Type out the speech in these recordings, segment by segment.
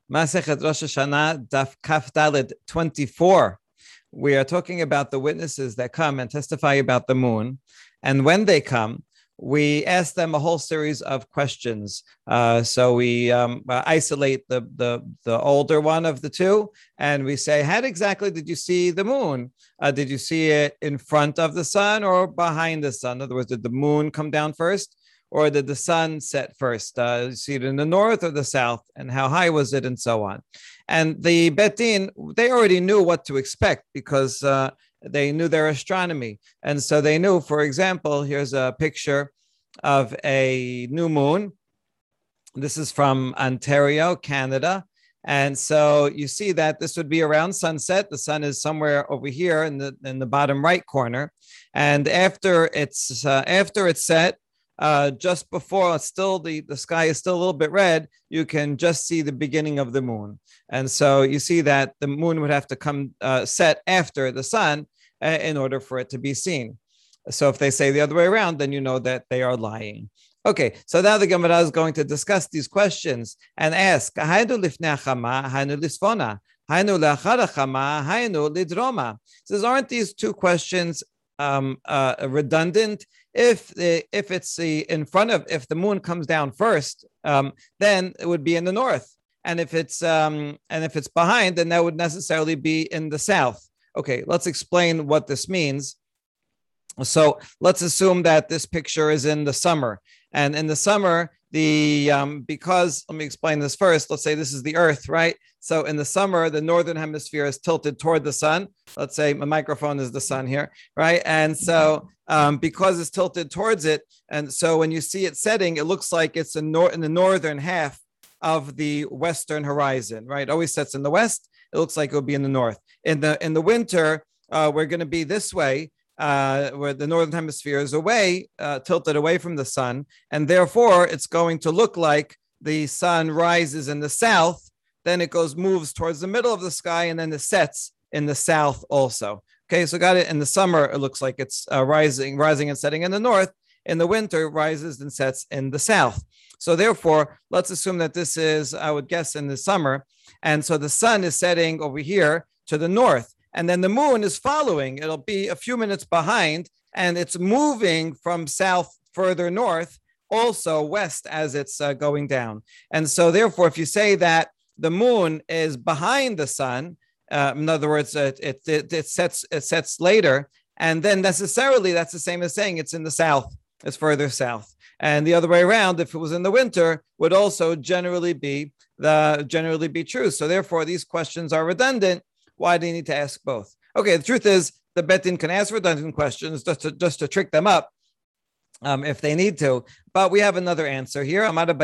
Masechet Rosh Hashanah, Daf Kaf Daled 24. We are talking about the witnesses that come and testify about the moon. And when they come, we ask them a whole series of questions. So we isolate the older one of the two, and we say, how exactly did you see the moon? Did you see it in front of the sun or behind the sun? In other words, did the moon come down first? Or did the sun set first? See it in the north or the south? And how high was it? And so on. And the Beit Din, they already knew what to expect because they knew their astronomy. And so they knew, for example, here's a picture of a new moon. This is from Ontario, Canada. And so you see that this would be around sunset. The sun is somewhere over here in the bottom right corner. And after it's set, just before it's still the sky is still a little bit red, you can just see the beginning of the moon. And so you see that the moon would have to come set after the sun in order for it to be seen. So if they say the other way around, then you know that they are lying. Okay, so now the Gemara is going to discuss these questions and ask, says, aren't these two questions redundant? If it's in front of, if the moon comes down first, then it would be in the north, and if it's behind, then that would necessarily be in the south. Okay, let's explain what this means. So let's assume that this picture is in the summer, and in the summer, because let me explain this first. Let's say this is the Earth, right? So in the summer, the northern hemisphere is tilted toward the sun. Let's say my microphone is the sun here, right? And so because it's tilted towards it, and so when you see it setting, it looks like it's in the northern half of the western horizon, right? It always sets in the west. It looks like it will be in the north. In the winter, we're going to be this way. Where the northern hemisphere is away, tilted away from the sun, and therefore it's going to look like the sun rises in the south, then it moves towards the middle of the sky, and then it sets in the south also. Okay, so got it. In the summer, it looks like it's rising and setting in the north. In the winter, it rises and sets in the south. So therefore, let's assume that this is, I would guess, in the summer, and so the sun is setting over here to the north. And then the moon is following. It'll be a few minutes behind, and it's moving from south further north, also west as it's going down. And so therefore, if you say that the moon is behind the sun, in other words, it sets later, and then necessarily that's the same as saying it's in the south, it's further south. And the other way around, if it was in the winter, would also generally be true. So therefore, these questions are redundant. Why do you need to ask both? Okay, the truth is the Beit Din can ask redundant questions just to trick them up if they need to. But we have another answer here. No, when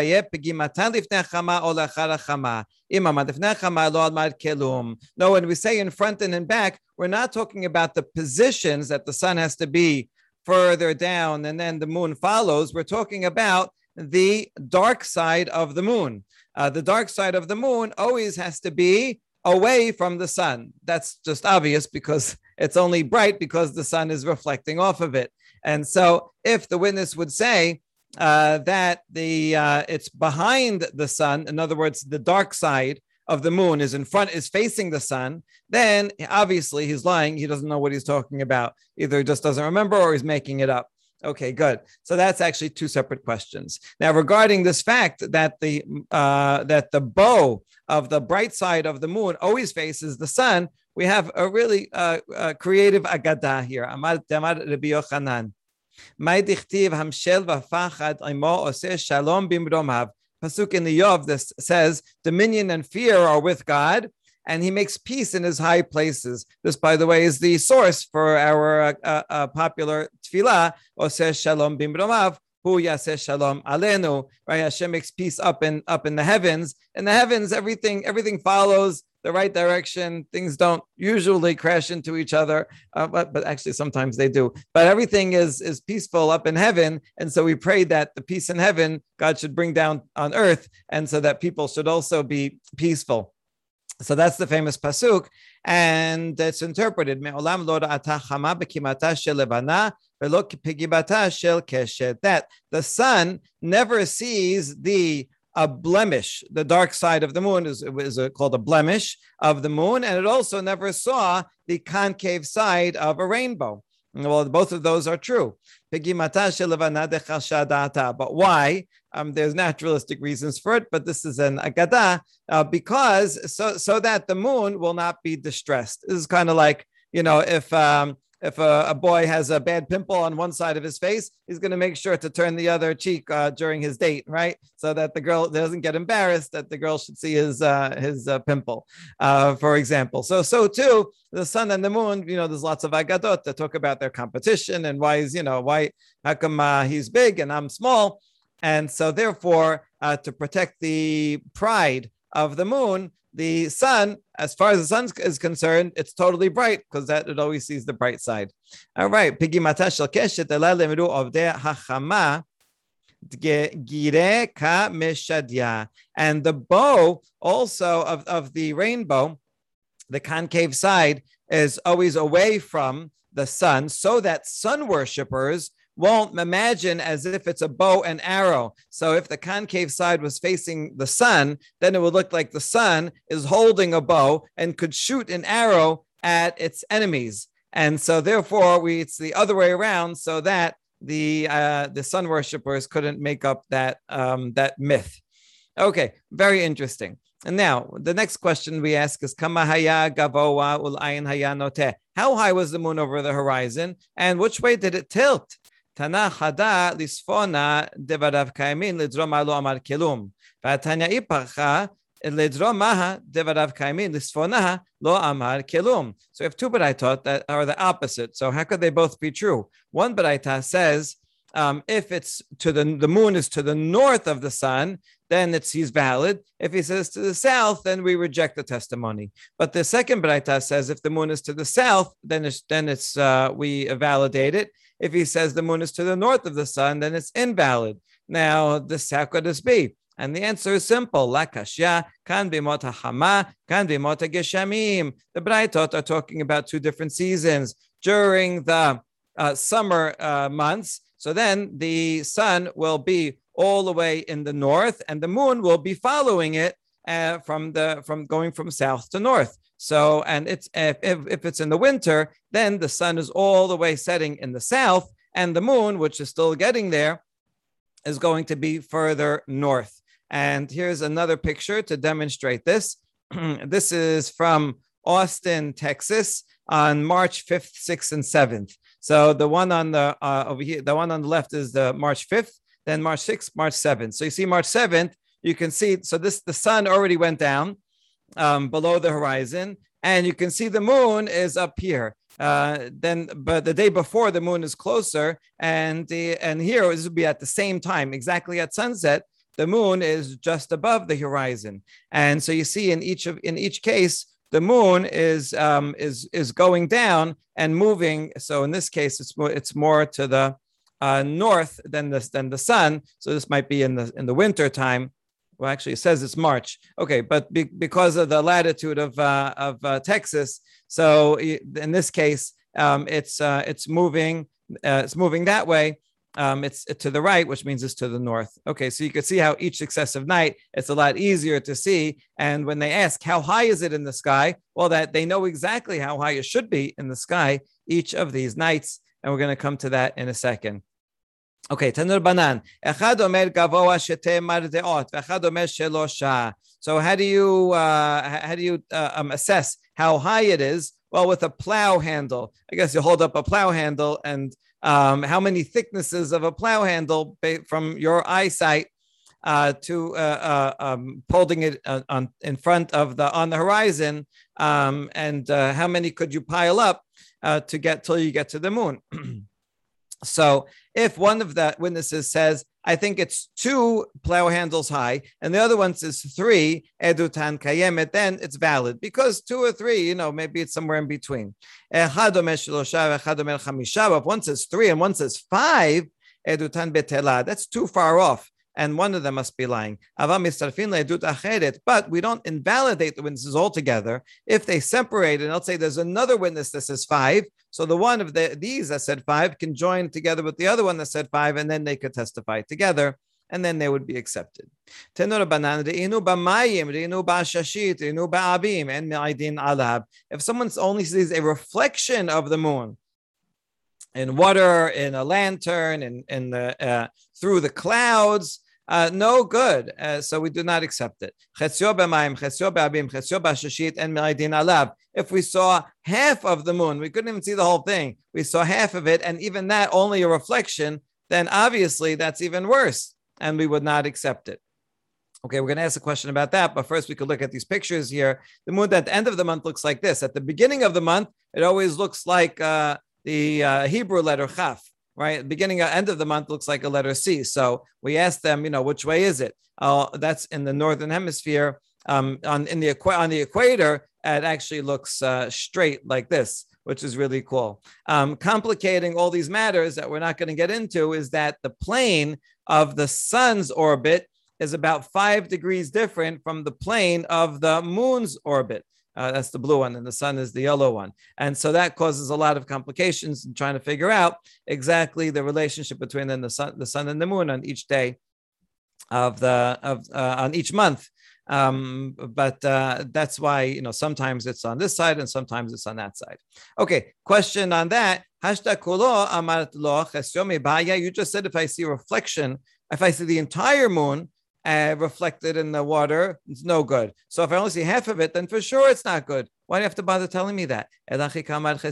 we say in front and in back, we're not talking about the positions that the sun has to be further down and then the moon follows. We're talking about the dark side of the moon. The dark side of the moon always has to be away from the sun. That's just obvious because it's only bright because the sun is reflecting off of it. And so if the witness would say that it's behind the sun, in other words, the dark side of the moon is facing the sun, then obviously he's lying. He doesn't know what he's talking about. Either he just doesn't remember or he's making it up. Okay, good. So that's actually two separate questions. Now, regarding this fact that the bow of the bright side of the moon always faces the sun, we have a really creative agadah here. Amar Rabbi Yochanan. Pasuk in the Yov, this says, dominion and fear are with God, and he makes peace in his high places. This, by the way, is the source for our popular tefillah, Oseh Shalom Bimromav, Hu Yaseh Shalom Alenu. Right? Hashem makes peace up in the heavens. In the heavens, everything follows the right direction. Things don't usually crash into each other, but actually sometimes they do. But everything is peaceful up in heaven, and so we pray that the peace in heaven God should bring down on earth, and so that people should also be peaceful. So that's the famous pasuk, and it's interpreted that the sun never sees the a blemish. The dark side of the moon is called a blemish of the moon, and it also never saw the concave side of a rainbow. Well, both of those are true. But why? There's naturalistic reasons for it, but this is an agada, because so that the moon will not be distressed. This is kind of like, if a boy has a bad pimple on one side of his face, he's going to make sure to turn the other cheek during his date, right? So that the girl doesn't get embarrassed that the girl should see his pimple, for example. So too, the sun and the moon, there's lots of agadot that talk about their competition and how come he's big and I'm small. And so therefore, to protect the pride of the moon, the sun, as far as the sun is concerned, it's totally bright because that it always sees the bright side. All right. And the bow also of the rainbow, the concave side, is always away from the sun, so that sun worshippers won't imagine as if it's a bow and arrow. So if the concave side was facing the sun, then it would look like the sun is holding a bow and could shoot an arrow at its enemies. And so therefore, it's the other way around, so that the sun worshippers couldn't make up that myth. Okay, very interesting. And now the next question we ask is Kama haya gavoa ul-ayin haya noteh. How high was the moon over the horizon, and which way did it tilt? Tana chada lisfona devarav kaimin lidroma lo amar kelum. V'atanya iparcha lidromaha devarav kaimin lisfonaha lo amar kelum. So we have two baraita that are the opposite. So how could they both be true? One baraita says if it's the moon is to the north of the sun, then he's valid. If he says to the south, then we reject the testimony. But the second baraita says if the moon is to the south, then we validate it. If he says the moon is to the north of the sun, then it's invalid. Now, how could this be? And the answer is simple. La kashya, kan bimot hachama, kan bimot geshamim. The Braitot are talking about two different seasons. During the summer months, so then the sun will be all the way in the north, and the moon will be following it from going from south to north. So, and it's if it's in the winter, then the sun is all the way setting in the south, and the moon, which is still getting there, is going to be further north. And here's another picture to demonstrate this. This is from Austin, Texas, on March 5th, 6th, and 7th. So the one on the over here, the one on the left is the March 5th, then March 6th, March 7th. So you see March 7th, you can see, so the sun already went down below the horizon, and you can see the moon is up here. But the day before, the moon is closer, and here this would be at the same time, exactly at sunset. The moon is just above the horizon, and so you see in each case, the moon is going down and moving. So in this case, it's more to the north than the sun. So this might be in the winter time. Well, actually, it says it's March. Okay, but because of the latitude of Texas, so in this case, it's moving that way. It's to the right, which means it's to the north. Okay, so you can see how each successive night, it's a lot easier to see. And when they ask, how high is it in the sky? Well, that they know exactly how high it should be in the sky each of these nights. And we're going to come to that in a second. Okay, Tanur Banan. Echad omer gavoa shete mardeot, v'echad omer shelosha. So how do you assess how high it is? Well, with a plow handle. I guess you hold up a plow handle, and how many thicknesses of a plow handle from your eyesight to holding it in front of on the horizon, and how many could you pile up to get till you get to the moon? So if one of the witnesses says, I think it's 2 plow handles high, and the other one says 3, edutan kayemet, then it's valid, because 2 or 3, maybe it's somewhere in between. If one says 3 and one says 5, edutan betela, that's too far off, and one of them must be lying. But we don't invalidate the witnesses altogether. If they separate, and let's say there's another witness that says 5, so the one of these that said 5 can join together with the other one that said 5, and then they could testify together. and then they would be accepted. If someone only sees a reflection of the moon in water, in a lantern, in the through the clouds, no good. So we do not accept it. If we saw half of the moon, we couldn't even see the whole thing. We saw half of it, and even that only a reflection, then obviously that's even worse, and we would not accept it. Okay, we're going to ask a question about that, but first we could look at these pictures here. The moon at the end of the month looks like this. At the beginning of the month, it always looks like the Hebrew letter Chaf, right? Beginning or end of the month looks like a letter C. So we asked them, which way is it? That's in the northern hemisphere. On the equator, it actually looks straight like this, which is really cool. Complicating all these matters that we're not going to get into is that the plane of the sun's orbit is about 5 degrees different from the plane of the moon's orbit. That's the blue one, and the sun is the yellow one. And so that causes a lot of complications in trying to figure out exactly the relationship between the sun and the moon on each day on each month. But that's why, sometimes it's on this side and sometimes it's on that side. Okay, question on that. You just said if I see reflection, if I see the entire moon reflected in the water, it's no good. So if I only see half of it, then for sure it's not good. Why do you have to bother telling me that? No, the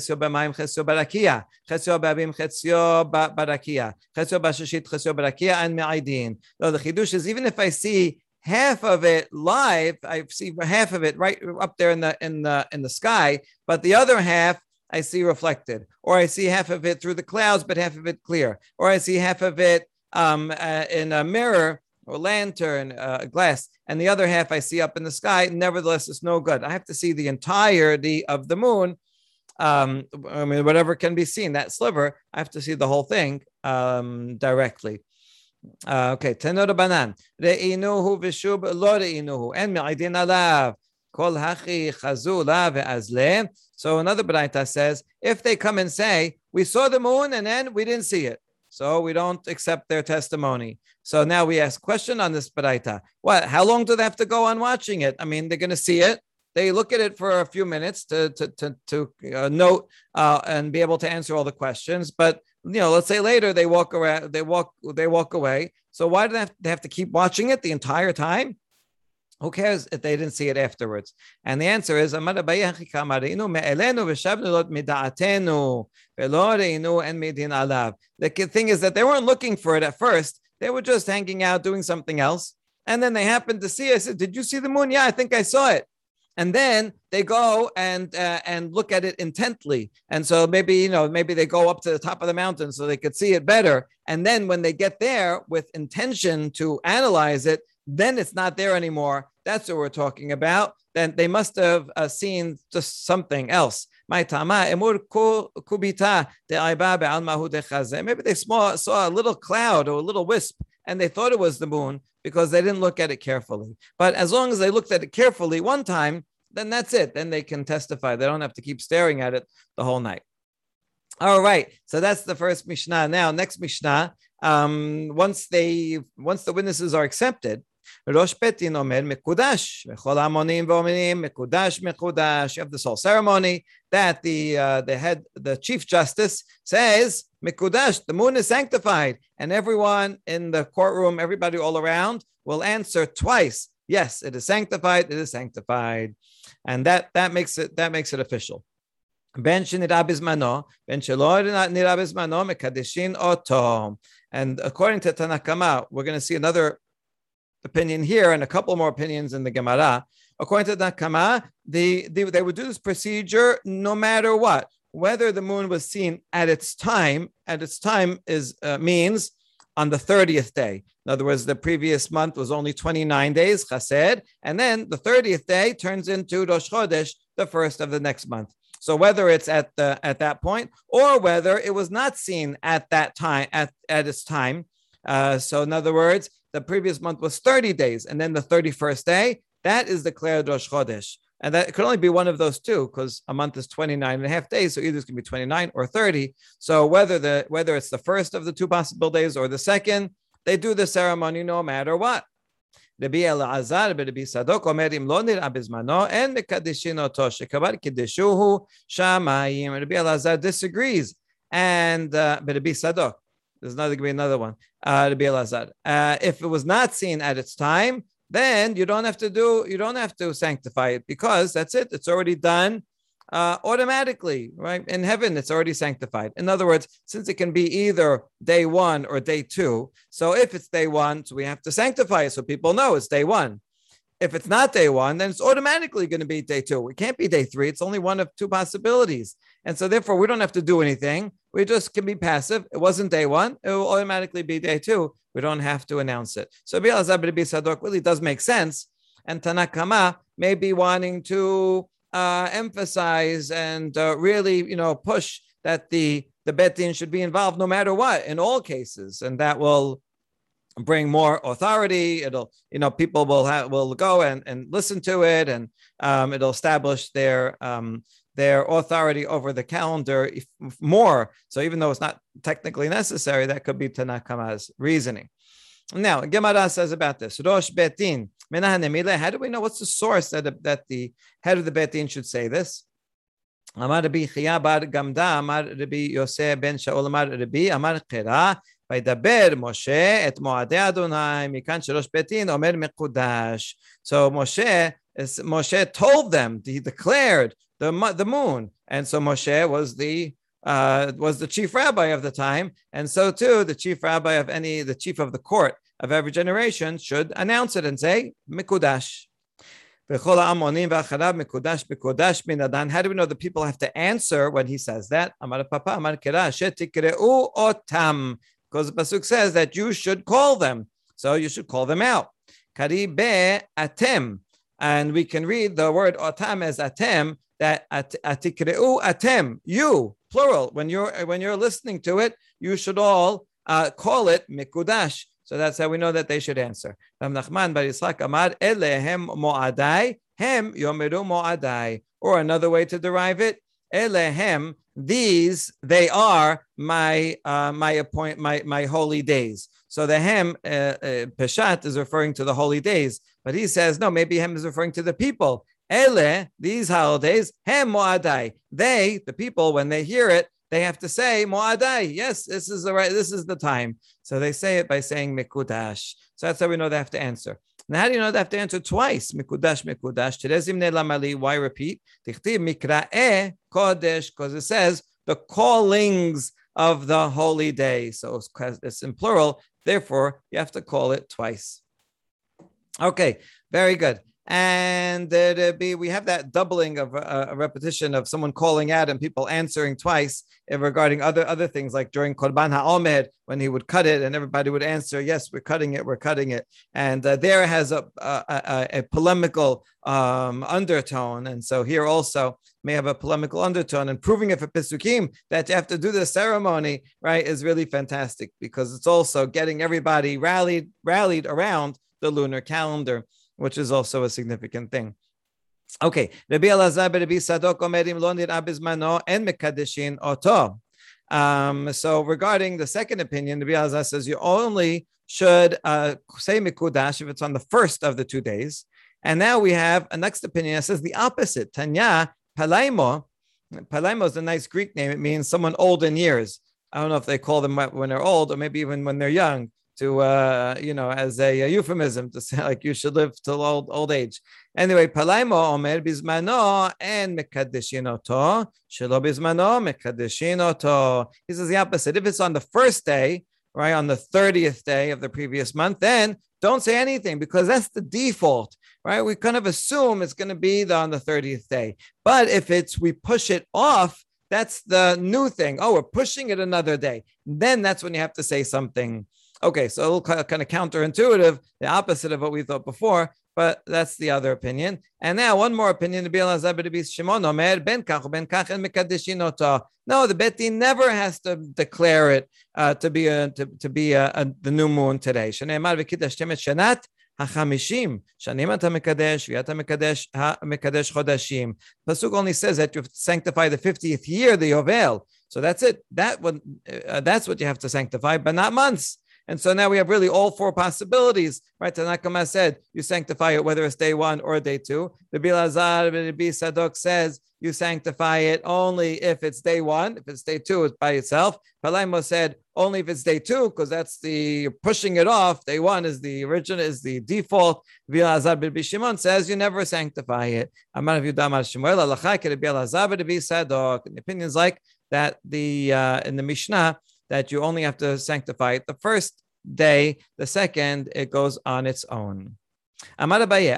chidush is even if I see half of it live, I see half of it right up there in the sky, but the other half I see reflected, or I see half of it through the clouds, but half of it clear, or I see half of it in a mirror or lantern, glass, and the other half I see up in the sky. Nevertheless, it's no good. I have to see the entirety of the moon. Whatever can be seen, that sliver, I have to see the whole thing directly. Okay, tenor banan. Reinuhu v'shub lo reinuhu. En me'idin alav. Kol hachi chazula ve'azle. So another Baraita says, if they come and say, we saw the moon and then we didn't see it, so we don't accept their testimony. So now we ask a question on this Baraita. What? How long do they have to go on watching it? They're going to see it. They look at it for a few minutes to note and be able to answer all the questions. But let's say later they walk around, they walk away. So why do they have to keep watching it the entire time? Who cares if they didn't see it afterwards? And the answer is, the thing is that they weren't looking for it at first. They were just hanging out, doing something else. And then they happened to see it. I said, did you see the moon? Yeah, I think I saw it. And then they go and look at it intently. And so maybe they go up to the top of the mountain so they could see it better. And then when they get there with intention to analyze it, then it's not there anymore. That's what we're talking about. Then they must have seen just something else. Maybe they saw a little cloud or a little wisp and they thought it was the moon because they didn't look at it carefully. But as long as they looked at it carefully one time, then that's it. Then they can testify. They don't have to keep staring at it the whole night. All right. So that's the first Mishnah. Now, next Mishnah, once the witnesses are accepted, Rosh Betin Omer Mekudash, V'chol Hamonim v'Omenim Mekudash Mekudash. You have this whole ceremony that the chief justice says Mekudash, the moon is sanctified, and everyone in the courtroom, everybody all around, will answer twice. Yes, it is sanctified. It is sanctified, and that makes it official. Ben shenira bizmano, ben shelo nira bizmano mekadeshin oto. And according to Tanakama, we're going to see another opinion here and a couple more opinions in the Gemara. According to Tanakama, they would do this procedure no matter what, whether the moon was seen at its time. At its time means on the 30th day. In other words, the previous month was only 29 days, chesed, and then the 30th day turns into Rosh Chodesh, the first of the next month. So whether it's at that point or whether it was not seen at that time, at its time. So in other words, the previous month was 30 days, and then the 31st day, that is declared Rosh Chodesh. And that could only be one of those two, because a month is 29 and a half days, so either it's going to be 29 or 30. So whether it's the first of the two possible days or the second, they do the ceremony no matter what. Rabbi Elazar Rabbi Sadok omer im lo nir'a bizmano en mekadishin oto shekabar kiddushuhu shamayim. Rabbi Elazar disagrees, and Rabbi Sadok, there's another one. Rabbi Elazar, if it was not seen at its time, then you don't have to sanctify it, because that's it. It's already done automatically, right? In heaven, it's already sanctified. In other words, since it can be either day one or day two, so if it's day one, so we have to sanctify it so people know it's day one. If it's not day one, then it's automatically going to be day two. It can't be day three. It's only one of two possibilities. And so therefore, we don't have to do anything. We just can be passive. It wasn't day one. It will automatically be day two. We don't have to announce it. So Rabbi Sadok really does make sense. And Tanna Kama may be wanting to emphasize and really, push that the Bet Din should be involved no matter what in all cases. And that will bring more authority. It'll, people will go and listen to it, and it'll establish their authority over the calendar more. So even though it's not technically necessary, that could be Tanna Kama's reasoning. Now, Gemara says about this, Rosh Bet Din, how do we know what's the source that the head of the Bet Din should say this? Amar Rabbi Chia bar Gamda, Amar Rabbi Yosef ben Shaul, Amar Rabbi, Amar Chera, Vaydaber Moshe et Moadei Adonai, Mikan sherosh Bet Din omer mekudash. So Moshe told them, he declared the moon, and so Moshe was the chief rabbi of the time, and so too the chief rabbi of the chief of the court of every generation should announce it and say mikudash. How do we know the people have to answer when he says that? Because the pasuk says that you should call them, so you should call them out. Atem, and we can read the word otam as atem, that atikreu atem, you, plural. When you're listening to it, you should all call it mikudash. So that's how we know that they should answer. Rav Nachman bar Yitzchak amar elehem moadai, hem yomeru moadai. Or another way to derive it, elehem, these, they are my holy days. So the hem, peshat, is referring to the holy days, but he says no, maybe hem is referring to the people. Ele, these holidays, hem moadai. They, the people, when they hear it, they have to say moadai. Yes, this is the time. So they say it by saying mikudash. So that's how we know they have to answer. Now, how do you know they have to answer twice? Mikudash, mikudash. Why repeat? Mikra'e kodesh, because it says the callings of the holy day. So it's in plural. Therefore, you have to call it twice. Okay, very good. And we have that doubling of a repetition of someone calling out and people answering twice regarding other things, like during Korban HaOmer, when he would cut it and everybody would answer, yes, we're cutting it. And there has a polemical undertone. And so here also may have a polemical undertone, and proving it for Pesukim that you have to do the ceremony, right, is really fantastic, because it's also getting everybody rallied around the lunar calendar, which is also a significant thing. Okay, Rabbi Elazar Rabbi Sadok omerim lo nir'a bizmano en mekadeshin oto. So regarding the second opinion, Rabbi Elazar says you only should say mikudash if it's on the first of the 2 days. And now we have a next opinion that says the opposite. Tanya palaimo. Palaimo is a nice Greek name. It means someone old in years. I don't know if they call them when they're old or maybe even when they're young, to as a euphemism to say like you should live till old age. Anyway, palaimo omer bizmano en mekadeshin oto, shelo bizmano mekadeshin oto. He says the opposite. If it's on the first day, right, on the 30th day of the previous month, then don't say anything, because that's the default, right? We kind of assume it's going to be on the 30th day. But if we push it off, that's the new thing. Oh, we're pushing it another day. Then that's when you have to say something. Okay, so a little kind of counterintuitive, the opposite of what we thought before, but that's the other opinion. And now one more opinion. No, the Bet Din never has to declare it to be the new moon today. Pasuk only says that you have to sanctify the 50th year, the Yovel. So that's it. That's what you have to sanctify, but not months. And so now we have really all four possibilities, right? Tanakama said you sanctify it whether it's day 1 or day 2. The Bilazar, Rabbi Sadok says you sanctify it only if it's day 1. If it's day 2, it's by itself. Palaimo said only if it's day 2, because that's the pushing it off. Day 1 is the original, is the default. Bilazar Rabbi Shimon says you never sanctify it. Amar of Yudam Shmuel Alachai Rabbi Elazar Rabbi Sadok. The opinions like that in the Mishnah that you only have to sanctify it the first day. The second, it goes on its own. Amar Abaye,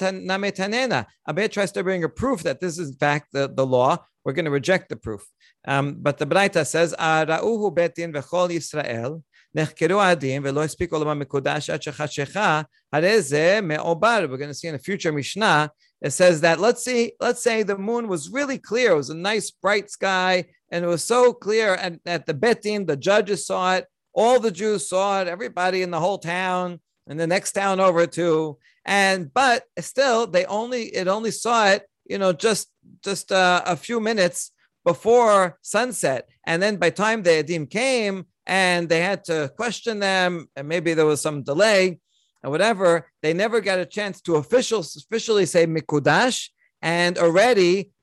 Abaye tries to bring a proof that this is in fact the law. We're going to reject the proof. But the Braita says, Ra'uhu betin v'chol Yisrael, nechkeru adim v'lo espiku olamam mekudash ad shechashecha, hareze me'obar. We're going to see in a future Mishnah, it says that let's say the moon was really clear. It was a nice bright sky, and it was so clear, and at the betin, the judges saw it, all the Jews saw it, everybody in the whole town, and the next town over too. But still, it only saw it, just a few minutes before sunset. And then by the time the Edim came and they had to question them, and maybe there was some delay or whatever, they never got a chance to officially say Mikudash. And already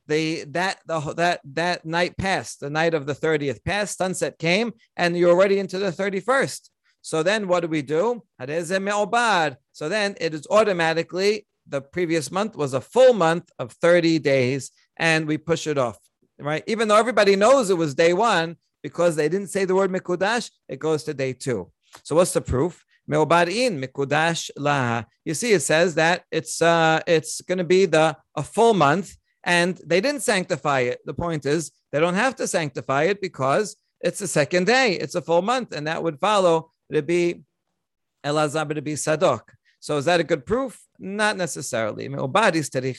that night passed, the night of the 30th passed, sunset came, and you're already into the 31st. So then what do we do? So then it is automatically, the previous month was a full month of 30 days, and we push it off, right? Even though everybody knows it was day 1, because they didn't say the word Mikudash, it goes to day 2. So what's the proof? Me'obarin Mikudash laha. You see, it says that it's going to be a full month, and they didn't sanctify it. The point is, they don't have to sanctify it because it's the second day. It's a full month, and that would follow Rabbi Elazar Rabbi Sadok. So is that a good proof? Not necessarily. By saying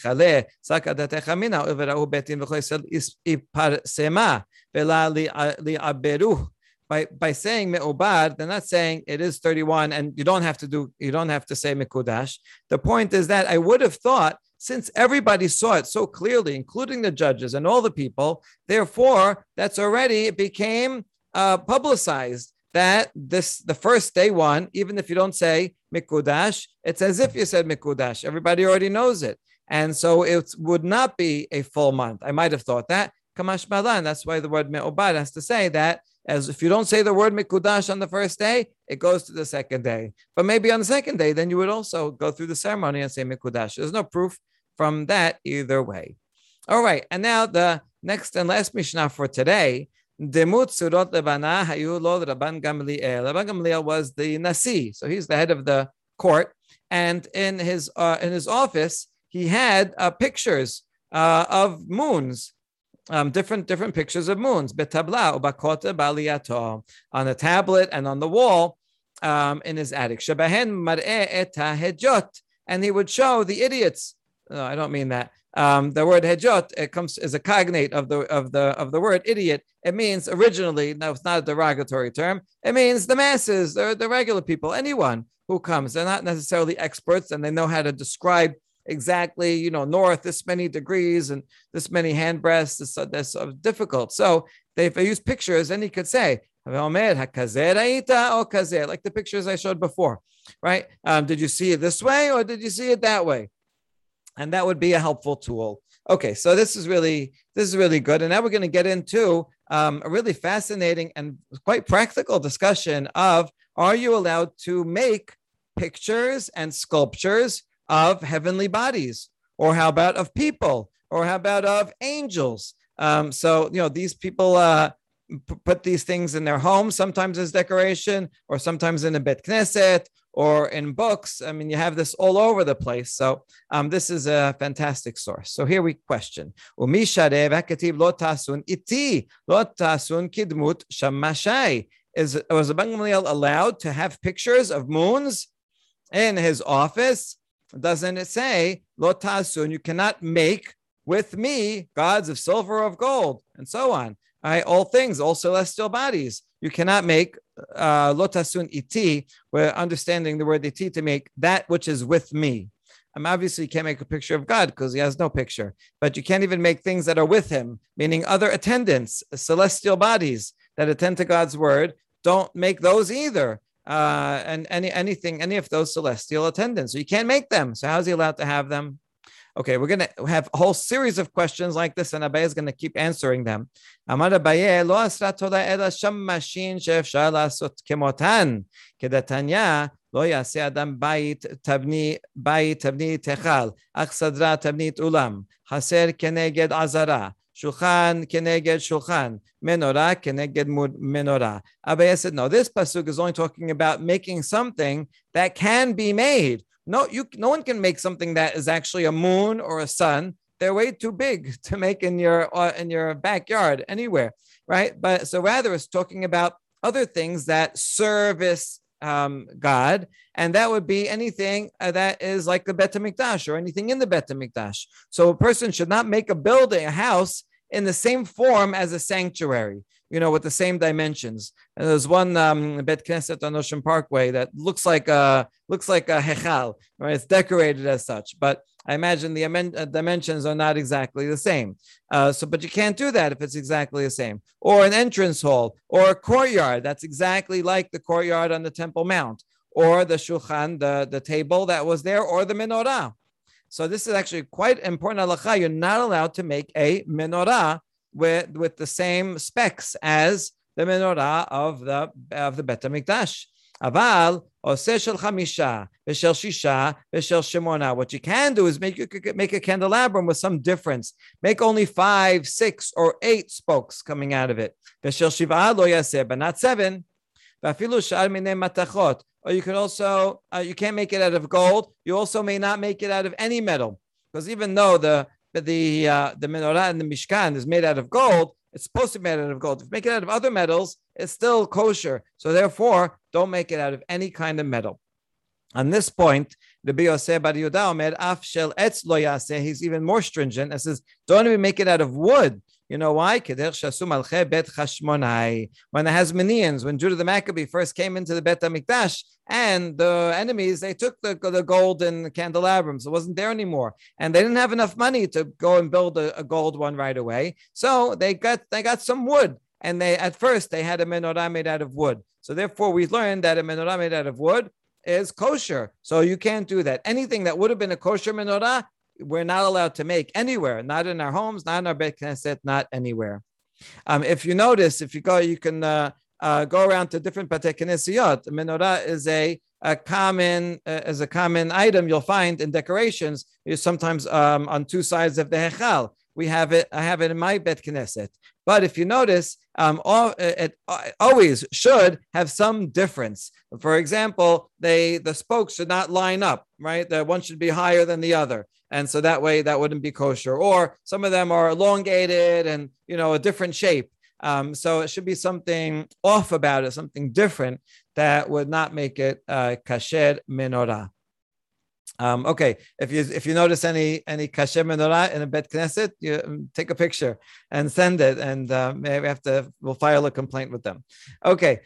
me'obad, they're not saying it is 31 and you don't have to say mekudash. The point is that I would have thought, since everybody saw it so clearly, including the judges and all the people, therefore it became publicized that the first day 1, even if you don't say mikudash, it's as if you said mikudash. Everybody already knows it. And so it would not be a full month. I might have thought that. Kamash malan. That's why the word me'obad has to say that, as if you don't say the word mikudash on the first day, it goes to the second day. But maybe on the second day, then you would also go through the ceremony and say mikudash. There's no proof from that either way. All right. And now the next and last Mishnah for today. Demut Surot Levana Hayu Lo Rabban Gamliel. Rabban Gamliel was the Nasi, so he's the head of the court. And in his office, he had pictures of moons, different pictures of moons. Betabla ubakota baliyato, on a tablet and on the wall in his attic. Shabahen mar'e et hejot, and he would show the idiots. No, I don't mean that. The word hejot, it comes as a cognate of the word idiot. It means originally, no, it's not a derogatory term. It means the masses, the regular people, anyone who comes. They're not necessarily experts, and they know how to describe exactly, north this many degrees and this many hand breadths. That's difficult. So if I use pictures, then he could say, like the pictures I showed before, right? Did you see it this way or did you see it that way? And that would be a helpful tool. Okay, so this is really good. And now we're going to get into a really fascinating and quite practical discussion of, are you allowed to make pictures and sculptures of heavenly bodies? Or how about of people? Or how about of angels? So these people put these things in their homes, sometimes as decoration, or sometimes in a Bet Knesset, or in books. I mean, you have this all over the place. So this is a fantastic source. So here we question. Lo tasun iti, lo tasun kidmut shamashai. Was Rabban Gamliel allowed to have pictures of moons in his office? Doesn't it say, lo tasun, you cannot make with me gods of silver or of gold, and so on. All things, all celestial bodies. You cannot make lotasun iti. We're understanding the word iti to make that which is with me. Obviously, you can't make a picture of God because he has no picture. But you can't even make things that are with him, meaning other attendants, celestial bodies that attend to God's word. Don't make those either. and any of those celestial attendants. So you can't make them. So how's he allowed to have them? Okay, we're going to have a whole series of questions like this, and Abaye is going to keep answering them. Amar Abaye, lo asra Torah ela sham mashin she'efshar lasot kemotan, kedatanya lo yaseh adam bayit tabni techal, ach sadra tabnit ulam, haser keneged azara, shulchan keneged shulchan, menorah keneged menorah. Abaye said, no, this pasuk is only talking about making something that can be made. No one can make something that is actually a moon or a sun. They're way too big to make in your backyard anywhere, right? But so rather it's talking about other things that service God, and that would be anything that is like the Bet HaMikdash or anything in the Bet HaMikdash. So a person should not make a house in the same form as a sanctuary, with the same dimensions. And there's one Bet Knesset on Ocean Parkway that looks like a hechal, right? It's decorated as such, but I imagine the dimensions are not exactly the same. But you can't do that if it's exactly the same. Or an entrance hall, or a courtyard that's exactly like the courtyard on the Temple Mount, or the shulchan, the table that was there, or the menorah. So this is actually quite important halakha. You're not allowed to make a menorah with the same specs as the menorah of the Bet HaMikdash. Aval oseh shel chamisha v'shel shisha v'shel shemona. What you can do is make a candelabrum with some difference. Make only 5, 6, or 8 spokes coming out of it. V'shel shiva lo yaseh, but not 7. V'afilu shar minei matachot. Or you can also, you can't make it out of gold. You also may not make it out of any metal, because even though the menorah in the Mishkan is made out of gold, it's supposed to be made out of gold. If you make it out of other metals, it's still kosher. So therefore, don't make it out of any kind of metal. On this point, Rabbi Yosef Bar Yehuda Omer, af shel etz lo yaseh, he's even more stringent and says, don't even make it out of wood. You know why? When the Hasmoneans, when Judah the Maccabee first came into the Bet HaMikdash, and the enemies, they took the golden candelabrum, so it wasn't there anymore. And they didn't have enough money to go and build a gold one right away. So they got some wood. And at first they had a menorah made out of wood. So therefore we learned that a menorah made out of wood is kosher. So you can't do that. Anything that would have been a kosher menorah, we're not allowed to make anywhere, not in our homes, not in our Beit Knesset, not anywhere. If you notice, if you go, you can go around to different Batei Knesset. Menorah is a common item you'll find in decorations. Sometimes on 2 sides of the hechal. I have it in my Bet Knesset. But if you notice, it always should have some difference. For example, the spokes should not line up, right? The one should be higher than the other. And so that way that wouldn't be kosher. Or some of them are elongated and, a different shape. So it should be something off about it, something different that would not make it kasher menorah. Okay, if you notice any kasher menorah in a Bet Knesset, you take a picture and send it, and maybe we'll file a complaint with them. Okay,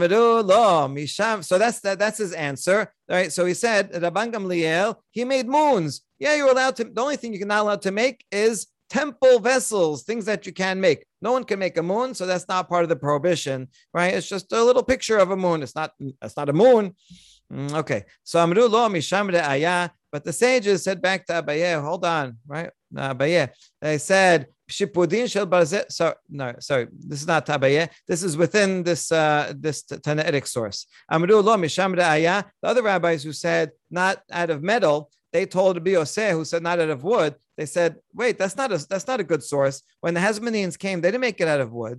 so that's his answer. All right, so he said Rabban Gamliel, he made moons. Yeah, you're allowed to. The only thing you're not allowed to make is temple vessels, things that you can make. No one can make a moon, so that's not part of the prohibition, right? It's just a little picture of a moon. It's not a moon. Okay, so Amru lo misham re'aya, but the sages said back to Abaye, hold on, right? Abaye, they said shipudin shel barzel. Sorry, this is not Abaye. This is within this Tannaitic source. Amru lo misham re'aya. The other rabbis who said not out of metal, they told Rabbi Yosef, who said not out of wood. They said, wait, that's not a good source. When the Hasmoneans came, they didn't make it out of wood.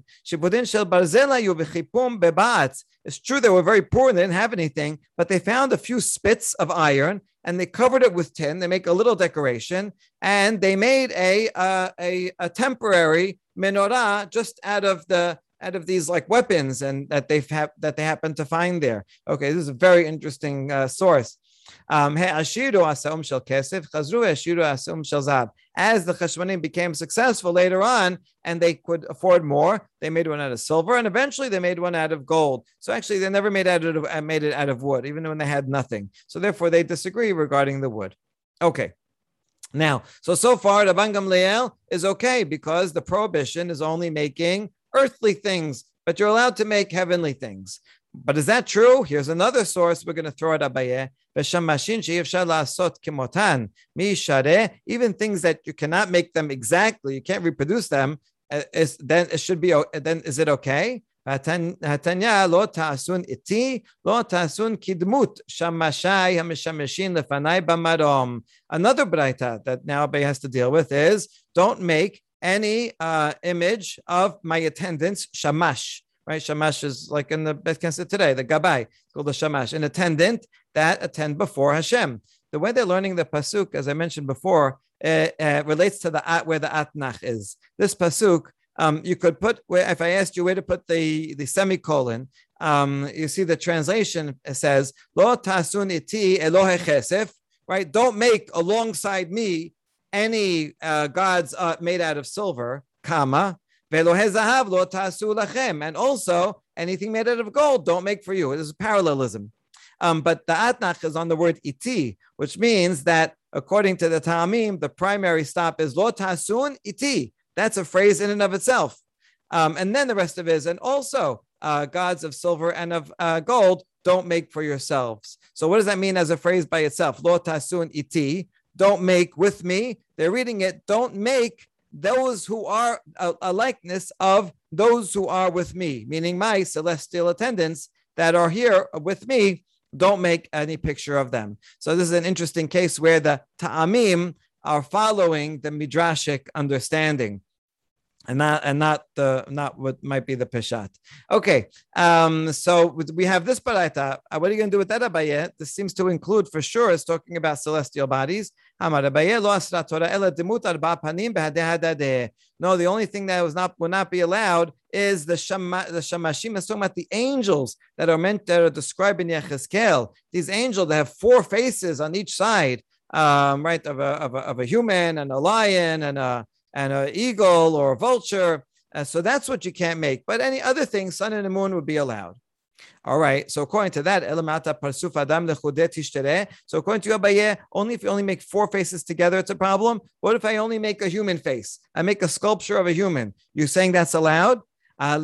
It's true they were very poor and they didn't have anything, but they found a few spits of iron and they covered it with tin. They make a little decoration and they made a temporary menorah just out of these like weapons and that they happen to find there. Okay, this is a very interesting source. As the Chashmonim became successful later on and they could afford more, they made one out of silver and eventually they made one out of gold. So actually they never made it out of wood, even when they had nothing. So therefore they disagree regarding the wood. Okay. Now, so far Rabban Gamliel is okay because the prohibition is only making earthly things, but you're allowed to make heavenly things. But is that true? Here's another source. We're going to throw at Abaye. Even things that you cannot make them exactly, you can't reproduce them, then it should be. Then is it okay? Another braita that now Abaye has to deal with is don't make any image of my attendants shamash. Right, shamash is like in the Beit Knesset today, the gabbai, it's called the shamash, an attendant that attend before Hashem. The way they're learning the pasuk, as I mentioned before, relates to where the atnach is. This pasuk, you could put, if I asked you where to put the semicolon, you see the translation says, Lo tasun iti Elohe chesef, right? Don't make alongside me any gods made out of silver, comma, and also anything made out of gold, don't make for you. It is a parallelism. But the atnach is on the word iti, which means that according to the Ta'amim, the primary stop is lo tasun iti. That's a phrase in and of itself. And then the rest of it is, and also gods of silver and of gold, don't make for yourselves. So what does that mean as a phrase by itself? Lo tasun iti, don't make with me. They're reading it, don't make those who are a likeness of those who are with me, meaning my celestial attendants that are here with me, don't make any picture of them. So this is an interesting case where the ta'amim are following the midrashic understanding, and not what might be the peshat. Okay, so we have this baraita. What are you going to do with that, Abaye? This seems to include, for sure, is talking about celestial bodies. No, the only thing that will not be allowed is the shamashim. Is talking about the angels that are described in Yechezkel. These angels that have 4 faces on each side, right, of a human and a lion and an eagle or a vulture. So that's what you can't make. But any other thing, sun and the moon would be allowed. All right. So according to that, so according to Abaye, only if you only make 4 faces together, it's a problem. What if I only make a human face? I make a sculpture of a human. You're saying that's allowed? We have a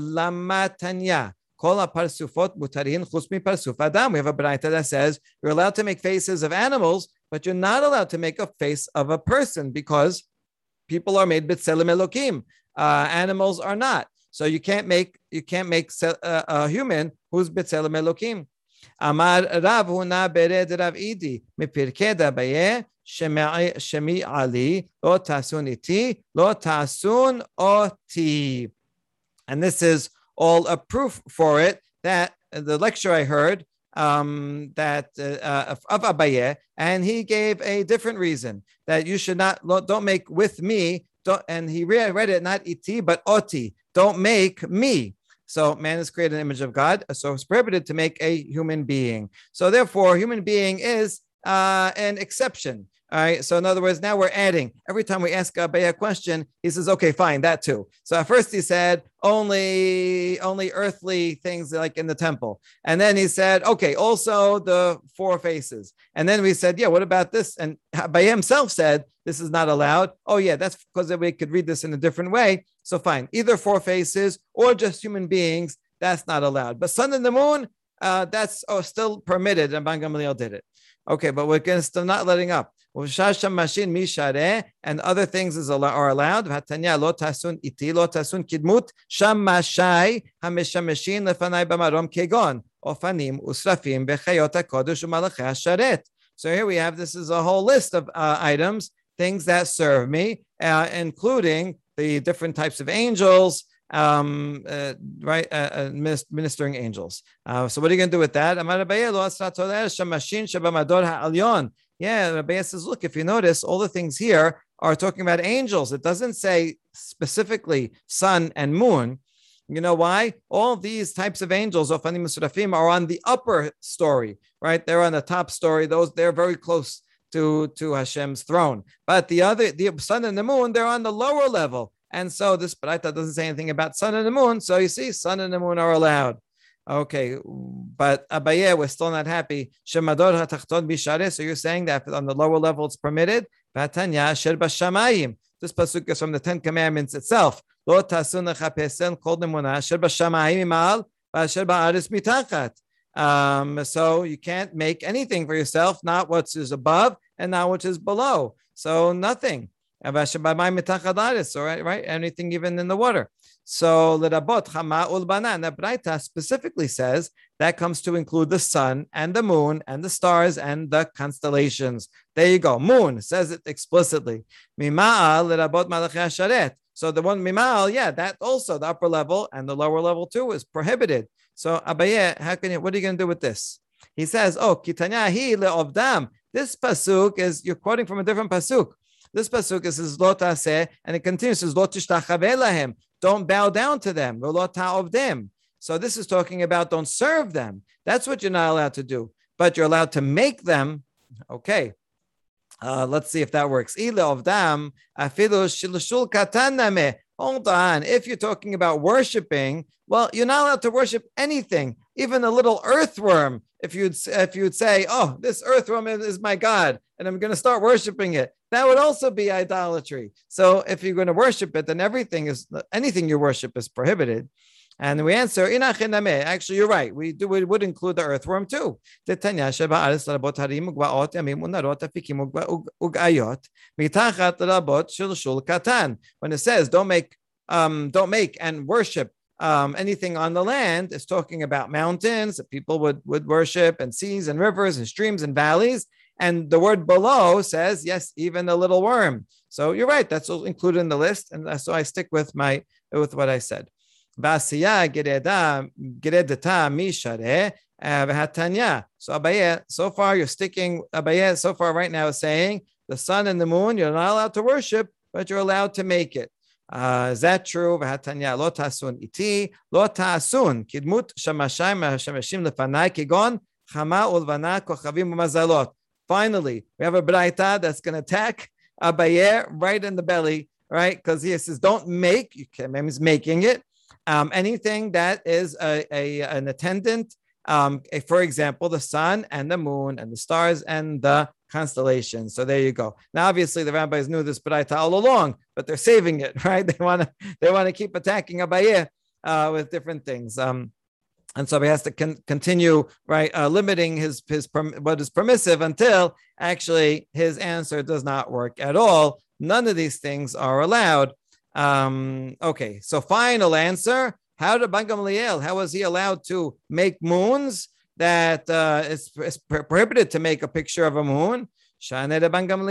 braita that says you're allowed to make faces of animals, but you're not allowed to make a face of a person because people are made b'tselem Elokim. Animals are not. So you can't make a human who's b'tselem Elokim. Amar Rav Huna bered Rav Idi mipirkei Abaye shemi ali lo tasun iti lo tasun oti. And this is all a proof for it that the lecture I heard of Abaye, and he gave a different reason that you should don't make with me, and he read it not iti but oti, don't make me. So man has created an image of God, so it's prohibited to make a human being. So therefore, human being is an exception. All right. So in other words, now we're adding. Every time we ask Abaye a question, he says, "Okay, fine, that too." So at first he said only earthly things like in the temple, and then he said, "Okay, also the 4 faces." And then we said, "Yeah, what about this?" And Abaye himself said, "This is not allowed." Oh yeah, that's because we could read this in a different way. So fine, either 4 faces or just human beings. That's not allowed. But sun and the moon, that's still permitted, and Rabban Gamliel did it. Okay, but we're still not letting up. And other things are allowed. So here we have, this is a whole list of items, things that serve me, including the different types of angels, ministering angels. So what are you going to do with that? Yeah, Rabbi says, look, if you notice, all the things here are talking about angels. It doesn't say specifically sun and moon. You know why? All these types of angels, Ofanim Musrafim, are on the upper story, right? They're on the top story. They're very close to Hashem's throne. But the sun and the moon, they're on the lower level. And so this braita doesn't say anything about sun and the moon. So you see, sun and the moon are allowed. Okay, but Abaye, we're still not happy. So you're saying that on the lower level it's permitted? This pasuk is from the 10 Commandments itself. So you can't make anything for yourself, not what is above and not what is below. So nothing. Right? Anything even in the water. So lerabot chama ulbana. The Braita specifically says that comes to include the sun and the moon and the stars and the constellations. There you go. Moon says it explicitly. Mima'al lerabot malachi hasharet. So the one mimal, yeah, that also the upper level and the lower level too is prohibited. So Abaye, what are you going to do with this? He says, "Oh, kitanya hi le'ovdam." This pasuk is you're quoting from a different pasuk. This pasuk is lo taseh, and it continues says lo tishtachave lahem. Don't bow down to them. Lo ta'ovdem. So this is talking about don't serve them. That's what you're not allowed to do, but you're allowed to make them. Okay. Let's see if that works. Hold on. If you're talking about worshiping, well, you're not allowed to worship anything, even a little earthworm. If you'd say, "Oh, this earthworm is my god, and I'm going to start worshiping it," that would also be idolatry. So if you're going to worship it, then anything you worship is prohibited. And we answer, actually, you're right. We would include the earthworm too. When it says don't make and worship anything on the land, it's talking about mountains that people would worship, and seas and rivers and streams and valleys. And the word below says, yes, even the little worm. So you're right. That's included in the list. And so I stick with what I said. Basiya geredata mishare v'hatanya. So Abaye, so far you're sticking. Abaye, so far right now is saying the sun and the moon you're not allowed to worship, but you're allowed to make it. Is that true? V'hatanya lo tasun iti lo tasun kidmut shamashayim shamashim lefanai kigon chama ulvana kochavim umazalot. Finally, we have a braita that's going to attack Abaye right in the belly, right? Because he says don't make. You can means making it. Anything that is an attendant, for example, the sun and the moon and the stars and the constellations. So there you go. Now, obviously, the rabbis knew this braita all along, but they're saving it, right? They want to keep attacking Abaye with different things. And so he has to continue, right, limiting his what is permissive until actually his answer does not work at all. None of these things are allowed. Okay, so final answer. How did Ban Gamliel, how was he allowed to make moons that it's prohibited to make a picture of a moon? The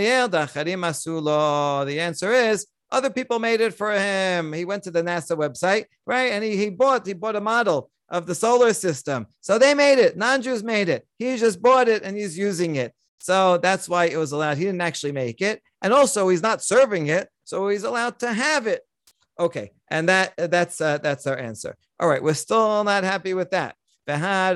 answer is other people made it for him. He went to the NASA website, right? And he bought a model of the solar system. So they made it. Non-Jews made it. He just bought it and he's using it. So that's why it was allowed. He didn't actually make it. And also he's not serving it. So he's allowed to have it. Okay. And that's our answer. All right. We're still not happy with that. We have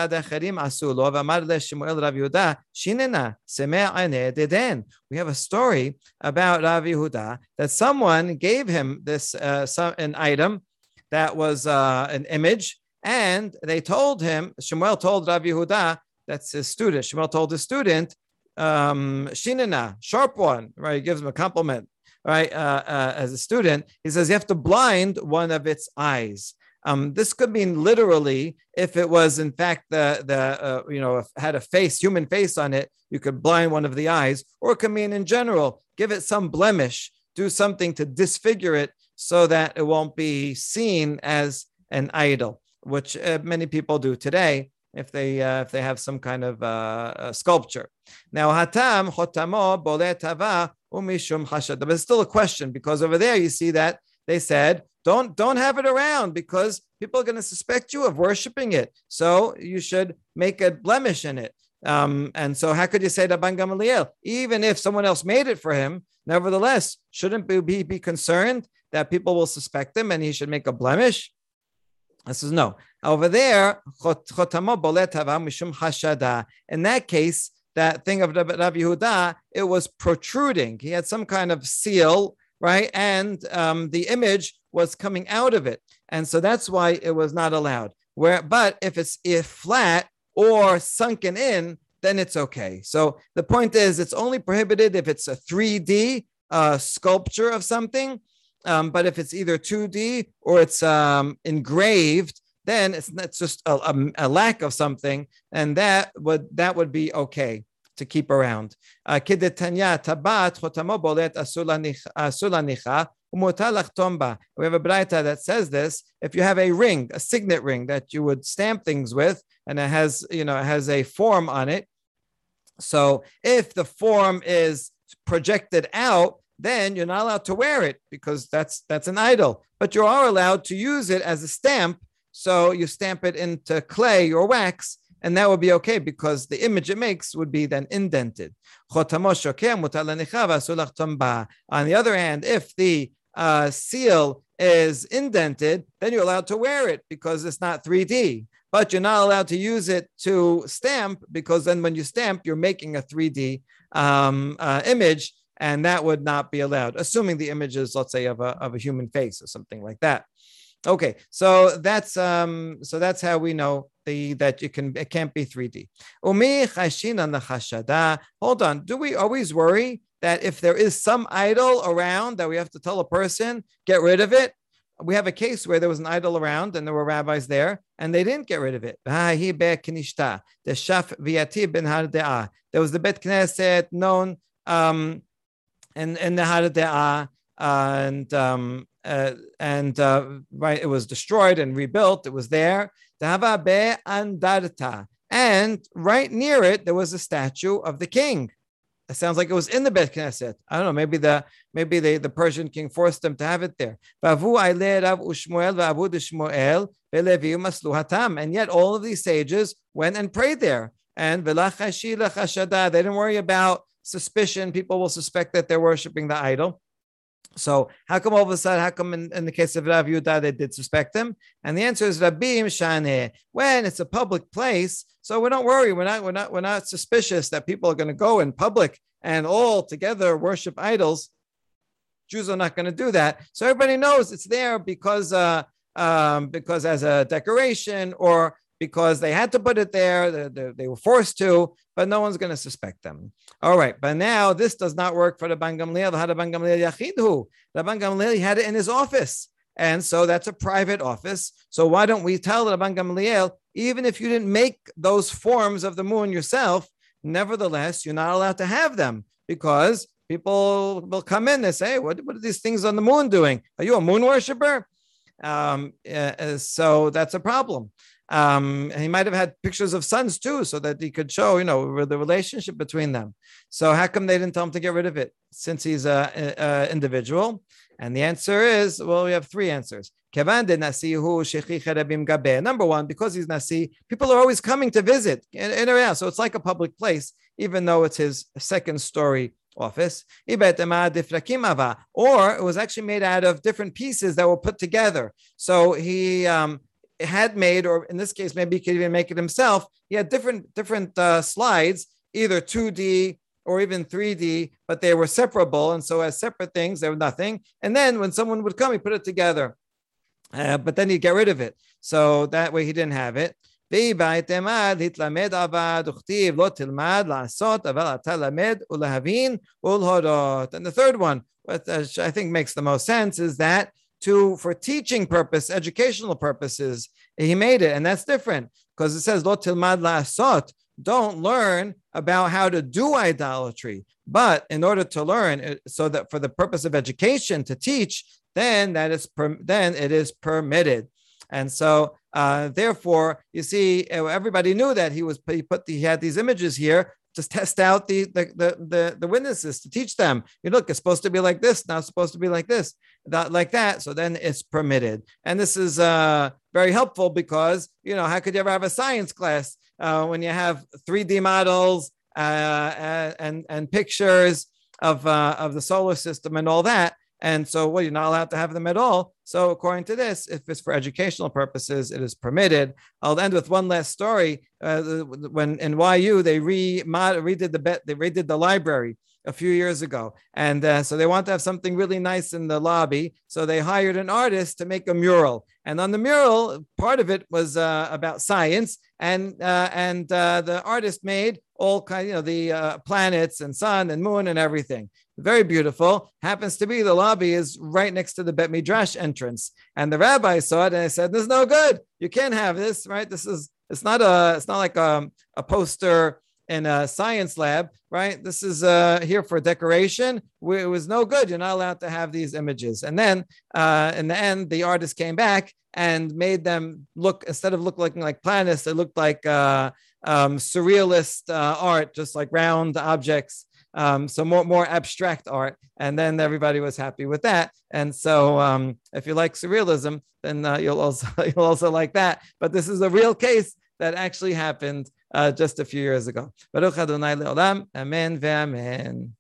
a story about Rav Yehuda that someone gave him this an item that was an image, and they told him, Shemuel told Rav Yehuda, that's his student. Shemuel told his student, Shinina, sharp one, right? He gives him a compliment, right? As a student, he says you have to blind one of its eyes. This could mean literally if it was in fact had a face, human face on it, you could blind one of the eyes, or it could mean in general, give it some blemish, do something to disfigure it so that it won't be seen as an idol, which many people do today if they have some kind of sculpture. Now, hatam chotamo boletava umishum hashad. But it's still a question, because over there you see that they said don't have it around because people are going to suspect you of worshiping it. So you should make a blemish in it. And so how could you say that Ban Gamliel, even if someone else made it for him, nevertheless, shouldn't he be concerned that people will suspect him and he should make a blemish? I says no. Over there, in that case, that thing of Rav Yehuda, it was protruding. He had some kind of seal, right? And the image was coming out of it. And so that's why it was not allowed. But if it's flat or sunken in, then it's okay. So the point is, it's only prohibited if it's a 3D sculpture of something. But if it's either 2D or it's engraved, then it's just a lack of something, and that would be okay to keep around. Kidetanya tabat chotamo bolet asulanicha. We have a braita that says this. If you have a ring, a signet ring that you would stamp things with, and it has a form on it. So if the form is projected out, then you're not allowed to wear it because that's an idol. But you are allowed to use it as a stamp. So you stamp it into clay or wax, and that would be okay because the image it makes would be then indented. On the other hand, if the seal is indented, then you're allowed to wear it because it's not 3D. But you're not allowed to use it to stamp because then when you stamp, you're making a 3D image, and that would not be allowed, assuming the image is, let's say, of a human face or something like that. Okay, so that's how we know that it can't be 3D. Hold on, do we always worry that if there is some idol around that we have to tell a person, get rid of it? We have a case where there was an idol around and there were rabbis there and they didn't get rid of it. There was the Bet Knesset known in the Har De'ah, right, it was destroyed and rebuilt. It was there. And right near it, there was a statue of the king. It sounds like it was in the Bet Knesset. I don't know. Maybe the Persian king forced them to have it there. And yet all of these sages went and prayed there. And they didn't worry about suspicion. People will suspect that they're worshiping the idol. So how come all of a sudden, how come in the case of Rav Yehuda, they did suspect him? And the answer is Rabim Shaneh. When it's a public place, so we don't worry. We're not suspicious that people are going to go in public and all together worship idols. Jews are not going to do that. So everybody knows it's there because as a decoration or because they had to put it there, they were forced to, but no one's going to suspect them. All right, but now this does not work for Rabban Gamliel. Rabban Gamliel had it in his office, and so that's a private office. So why don't we tell Rabban Gamliel, even if you didn't make those forms of the moon yourself, nevertheless, you're not allowed to have them because people will come in and say, hey, what are these things on the moon doing? Are you a moon worshiper? So that's a problem. And he might have had pictures of suns too, so that he could show, the relationship between them. So how come they didn't tell him to get rid of it since he's an individual? And the answer is, well, we have three answers. Number one, because he's Nasi, people are always coming to visit in and around. So it's like a public place, even though it's his second story office. Or it was actually made out of different pieces that were put together. So he had made, or in this case, maybe he could even make it himself. He had different slides, either 2D or even 3D, but they were separable. And so as separate things, they were nothing. And then when someone would come, he put it together. But then he'd get rid of it. So that way he didn't have it. And the third one, which I think makes the most sense, is that for teaching purpose, educational purposes, he made it. And that's different because it says, Lo tilmad la'asot, don't learn about how to do idolatry. But in order to learn, so that for the purpose of education, to teach, then it is permitted. And so therefore, you see, everybody knew that he had these images here to test out the witnesses, to teach them. Look, it's supposed to be like this, now it's supposed to be like this, like that. So then it's permitted. And this is very helpful because, how could you ever have a science class when you have 3D models and pictures of the solar system and all that? And so, you're not allowed to have them at all. So according to this, if it's for educational purposes, it is permitted. I'll end with one last story. When in YU, they redid the library a few years ago. And so they want to have something really nice in the lobby. So they hired an artist to make a mural. And on the mural, part of it was about science. And the artist made all kinds, the planets and sun and moon and everything. very beautiful. Happens to be the lobby is right next to the Bet Midrash entrance. And the rabbi saw it and they said, "This is no good. You can't have this, right? It's not like a poster in a science lab, right? This is here for decoration. It was no good. You're not allowed to have these images." And then in the end, the artist came back and made them look, instead of looking like planets, it looked like surrealist art, just like round objects. So more abstract art, and then everybody was happy with that. And so, if you like surrealism, then you'll also like that. But this is a real case that actually happened just a few years ago. Baruch Adonai le'olam, amen ve'amen.